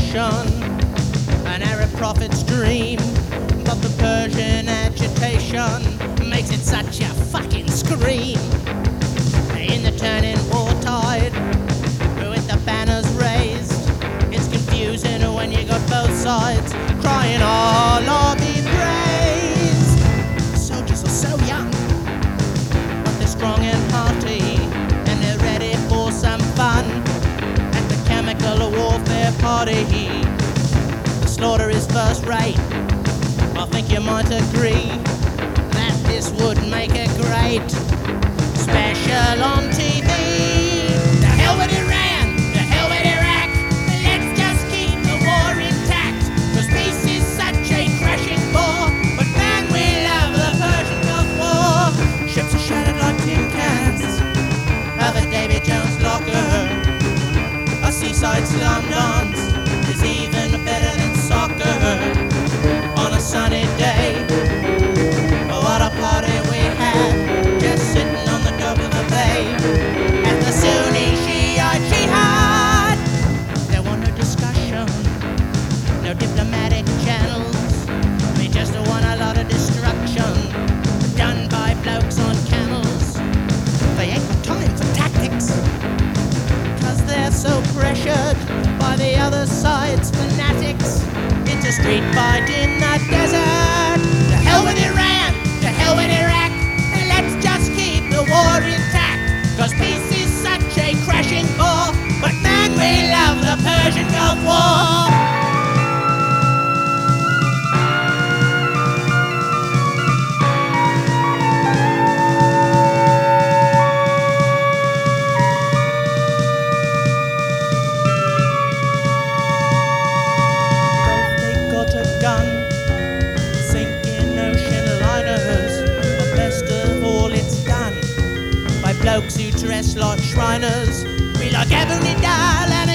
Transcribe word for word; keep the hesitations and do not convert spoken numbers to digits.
discussion, an Arab prophet's dream. But the Persian agitation makes it such a fucking scream. In the turning war tide, with the banners raised, it's confusing when you got both sides crying, Allah be praised. The soldiers are so young, but they're strong and hearty, and they're ready for some fun at the chemical warfare party. The slaughter is first rate. I think you might agree that this would make it great special on T V. The hell with Iran, the hell with Iraq. Let's just keep the war intact, 'cause peace is such a crashing bore. But man, we love the Persian Gulf War. Ships are shattered like tin cans of a David Jones locker. A seaside slum dance is even better than soccer. On a sunny day, what a party we had, just sitting on the dock of the bay at the Sunni Shia Jihad. There was no discussion, no diplomatic channels. We just want a lot of destruction done by blokes on camels. They ain't got time for tactics, 'cause they're so pressured by the other side's fanatics into street fight in the desert. The hell with Iran, the hell with Iraq, and let's just keep the war intact, 'cause peace is such a crashing bore. But man, we love the Persian Gulf War. Blokes who dress like Shriners, we like Ebony Dahl and